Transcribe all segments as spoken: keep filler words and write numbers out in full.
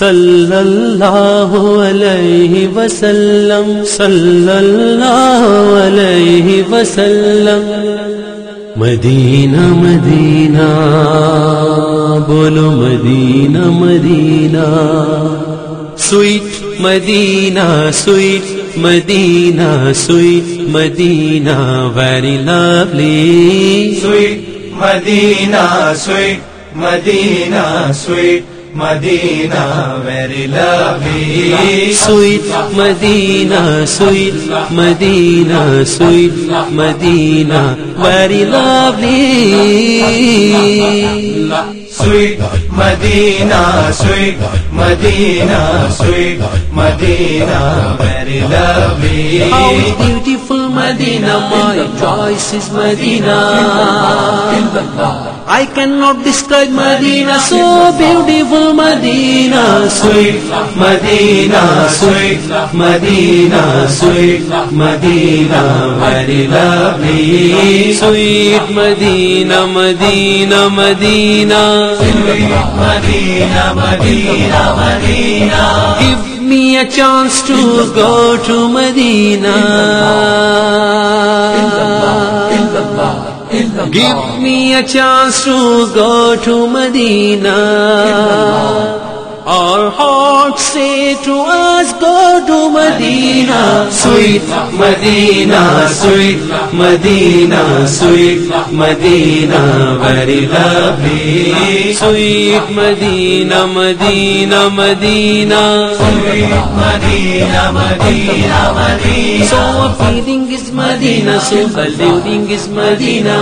सल्लल्लाहु अलैहि वसल्लम सल्लल्लाहु अलैहि वसल्लम। मदीना मदीना बोलो Medina Medina, sweet Medina sweet Medina sweet Medina, very lovely sweet Medina, sweet Medina, sweet Medina, very lovely. Sweet Medina, sweet Medina, sweet Medina, very lovely. Sweet Medina, sweet Medina, sweet Medina, very lovely. How is beautiful Medina, my choice is Medina. I cannot describe Medina, so beautiful Medina. Sweet Medina, sweet Medina, sweet Medina, very lovely. Sweet Medina, Medina, Medina, Sweet Medina, Medina, Medina. Give me a chance to go to Medina. Give me a chance to go to Medina. Our hearts say to us, go to Medina. Sweet Medina, sweet Medina, sweet Medina, very lovely. Sweet Medina, Medina, Medina, Sweet Medina, Medina, Medina. so appealing is Medina, so alluring is Medina,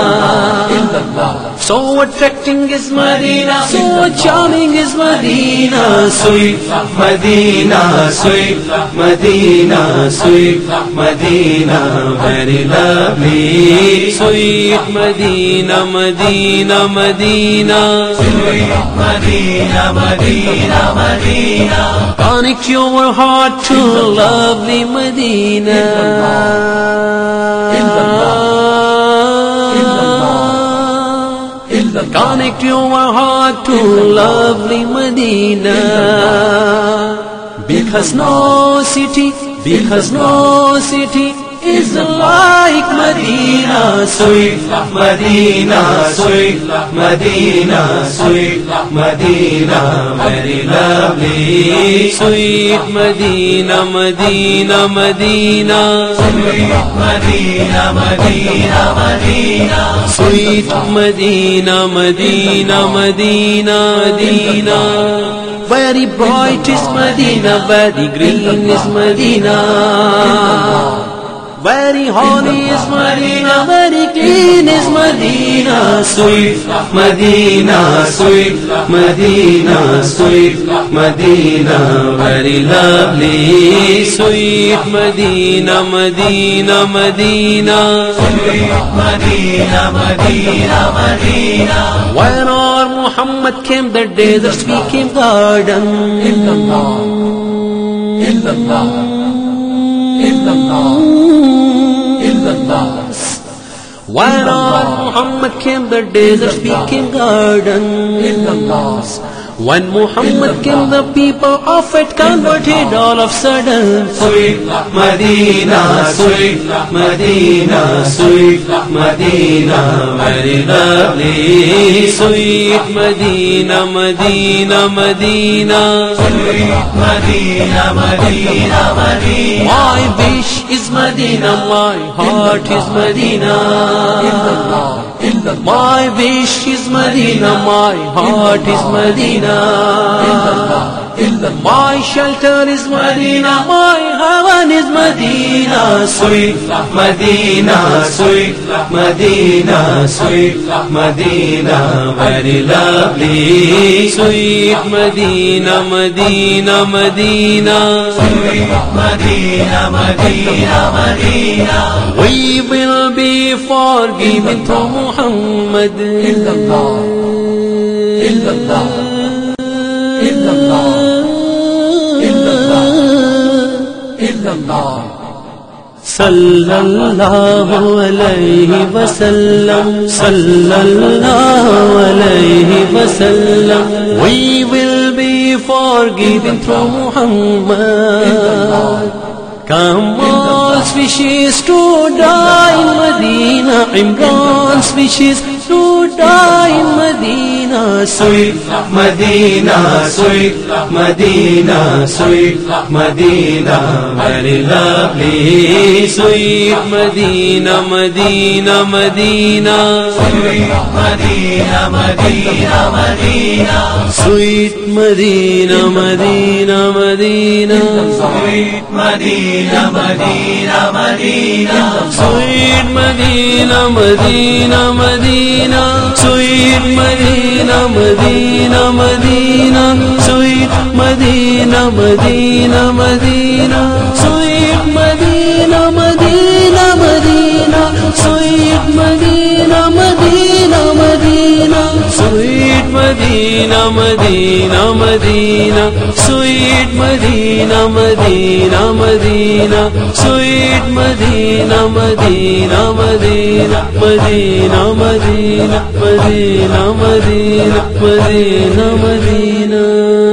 so attracting is Medina, so charming is Medina. Sweet Medina, sweet Medina, sweet Medina, very lovely. Sweet Medina, Medina, Medina, Sweet Medina, Medina, Medina. connect your heart to lovely Medina. Connect your heart to lovely Medina, because no city, because no city is like Medina. Sweet Medina, sweet Medina, sweet Medina, very lovely. Sweet Medina, Medina, Medina, Sweet Medina, Medina, Medina. Sweet Medina, Medina, Medina, Medina. Very bright is Medina, very green is Medina, very holy is Medina, very clean is Medina. Sweet Medina, sweet Medina, sweet Medina, very lovely. Sweet Medina, Medina, Medina, Sweet Medina, Medina, Medina. when our Muhammad came, the deserts became garden. Illallah, Illallah, Illallah, Illallah. When our Muhammad came, the deserts became garden. Illallah. When Muhammad came, the people of it converted all of sudden. Sweet Medina, sweet Medina, sweet Medina, very lovely. Sweet Medina, Medina, Medina, Sweet Medina, Medina, Medina. my wish is Medina, my heart is Medina. Illallah, Illallah, My wish is Medina, my heart is Medina. Illallah, Illallah. My shelter is Medina, my heaven is Medina. Sweet Medina, sweet Medina, sweet Medina, very lovely. Sweet Medina, Medina, Medina, Sweet Medina, Medina, Medina. we will be forgiven through Muhammad. Illallah, Illallah, Illallah, Illallah, Illallah. Sallallahu alayhi wa sallam, sallallahu alayhi wa sallam, we will be forgiven through Muhammad. Come all's wishes to die in Medina, Imran's wishes to die in Medina. Sweet Medina, sweet Medina, sweet Medina, very lovely. Sweet Medina, Medina, Medina. Sweet Medina, Medina, Medina. Sweet Medina, Medina, Medina. Sweet Medina, Medina, Medina. Sweet Medina, Medina, Medina. Sweet Medina, Medina, Medina. Sweet Medina, Medina, Medina. Sweet Medina, Medina, Medina. Sweet Medina, Medina, Medina. Sweet Medina, Medina, Medina. Sweet Medina, Medina, Medina. Sweet Medina, Medina, Medina. Medina, Medina, Medina, Medina, Medina, Medina.